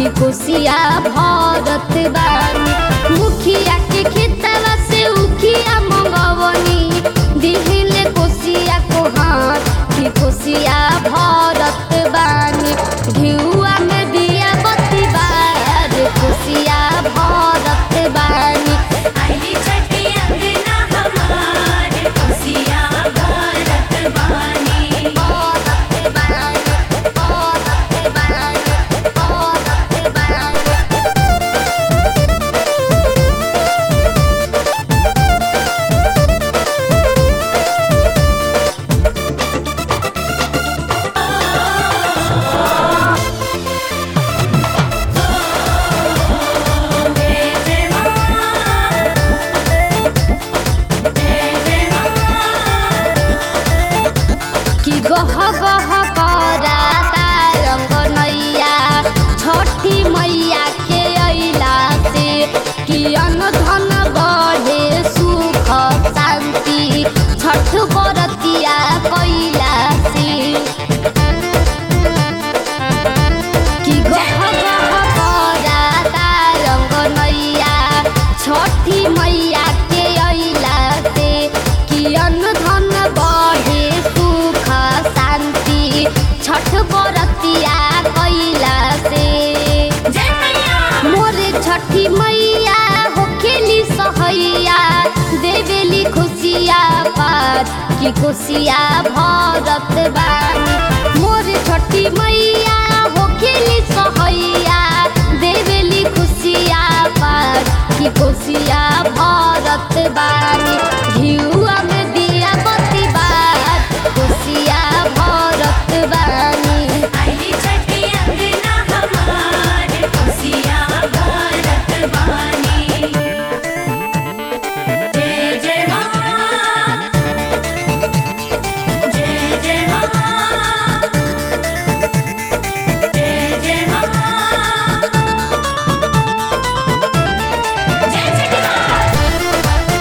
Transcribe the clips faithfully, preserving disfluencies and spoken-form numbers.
कि कोसिया भरत बानी। मुखिया के खेतवा से उखिया मंगवनी दिहिले कोसिया को हाथ कि कोसिया भरत बानी। घिउआ में दिया बत्ती बार कोसिया भरत बानी। आइली छठी अंगना हमार कोसिया भरत बानी। भरत बानी, भरत बानी, भरत बानी। जय जय मां, जय जय मां। कि गह गह कराता रंग नैया छठी मैया के अइला से। कि अन्न धन बढ़े सुख शांति छठ बरतिया कैला से। कि गह गह कराता रंग नैया छठी मैया के अइला से। कि अन्न धन बढ़े सुख शांति छठ बरतिया कैला से। जय मैया मोरे छठी मैया होखेली सहैया देवेली खुशिया पार कि कोसिया भरत बानी। मोरे छठी मैया होखेली सहैया देवेली खुशिया पार कि कोसिया भरत बानी। घिउआ में दिया बत्ती बार कोसिया भरत बानी। आइली छठी अंगना हमार कोसिया भरत बानी। जय जय मां, जय जय मां, जय जय मां। जय छठी मां।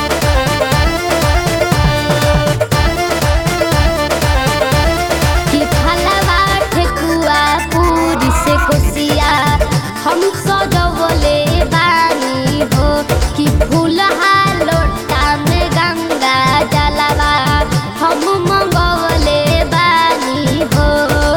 कि फलवा ठेकुआ पूरी से कोसिया हम सजवले बानी हो। कि फूलहा लोटा में गंगा जलवा हम मंगवले बानी हो।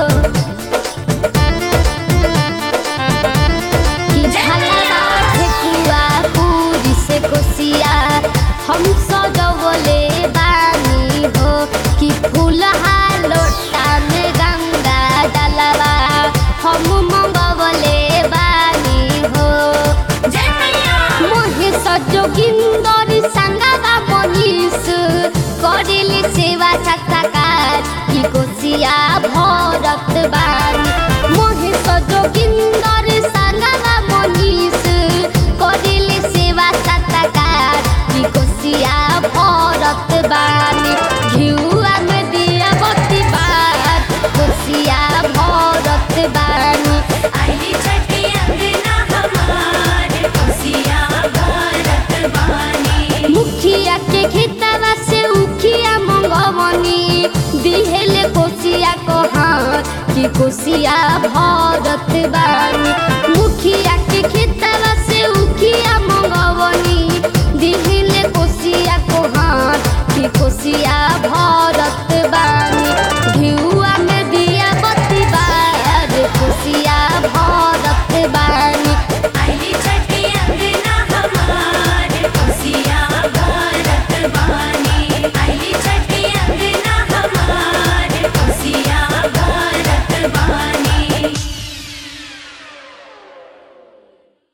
कि फलवा ठेकुआ पूरी से कोसिया हम सजवले बानी हो। कि फूलहा लोटा में गंगा जलवा हम मंगवले बानी हो। जय मैया मोहे सजोगिंदर संगवा मनीष करेले सेवा छत्रकार कि कोसिया भरत बानी। मोहे सजोगिंदर संगवा मनीष करेले सेवा छत्रकार कि कोसिया भरत बानी। घिउआ में दिया बत्ती बार कोसिया भरत बानी। आइली छठी अंगना हमार कोसिया भरत बानी। मुखिया के खेतवा से उखिया मंगवनी दिहेले कोसिया को हाथ कि कोसिया भरत बानी।